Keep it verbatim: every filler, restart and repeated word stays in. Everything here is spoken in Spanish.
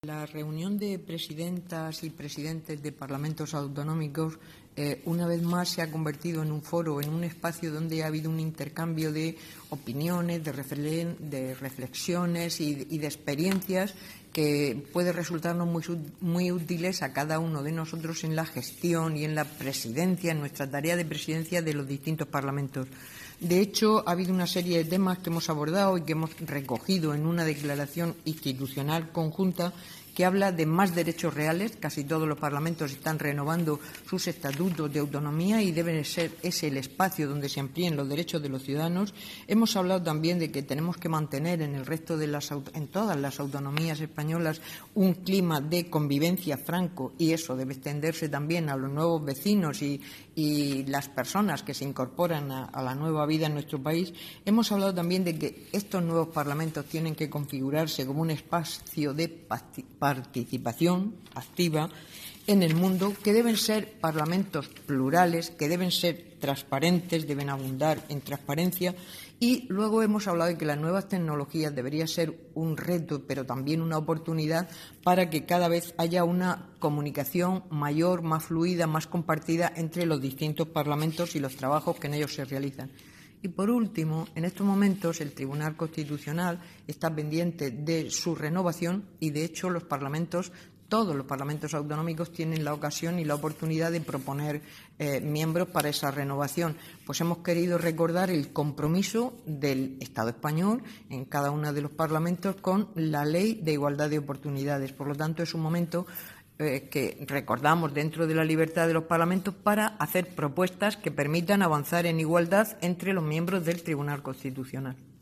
La reunión de presidentas y presidentes de parlamentos autonómicos eh, una vez más se ha convertido en un foro, en un espacio donde ha habido un intercambio de opiniones, de, refle de reflexiones y, y de experiencias que puede resultarnos muy, muy útiles a cada uno de nosotros en la gestión y en la presidencia, en nuestra tarea de presidencia de los distintos parlamentos. De hecho, ha habido una serie de temas que hemos abordado y que hemos recogido en una declaración institucional conjunta que habla de más derechos reales. Casi todos los parlamentos están renovando sus estatutos de autonomía y debe ser ese el espacio donde se amplíen los derechos de los ciudadanos. Hemos hablado también de que tenemos que mantener en el resto de las, en todas las autonomías españolas un clima de convivencia franco, y eso debe extenderse también a los nuevos vecinos y, y las personas que se incorporan a, a la nueva vida en nuestro país. Hemos hablado también de que estos nuevos parlamentos tienen que configurarse como un espacio de participación activa en el mundo, que deben ser parlamentos plurales, que deben ser transparentes, deben abundar en transparencia. Y luego hemos hablado de que las nuevas tecnologías deberían ser un reto, pero también una oportunidad para que cada vez haya una comunicación mayor, más fluida, más compartida entre los distintos parlamentos y los trabajos que en ellos se realizan. Y, por último, en estos momentos el Tribunal Constitucional está pendiente de su renovación y, de hecho, los parlamentos, todos los parlamentos autonómicos tienen la ocasión y la oportunidad de proponer eh, miembros para esa renovación. Pues hemos querido recordar el compromiso del Estado español en cada uno de los parlamentos con la Ley de Igualdad de Oportunidades. Por lo tanto, es un momento Eh, que recordamos dentro de la libertad de los parlamentos para hacer propuestas que permitan avanzar en igualdad entre los miembros del Tribunal Constitucional.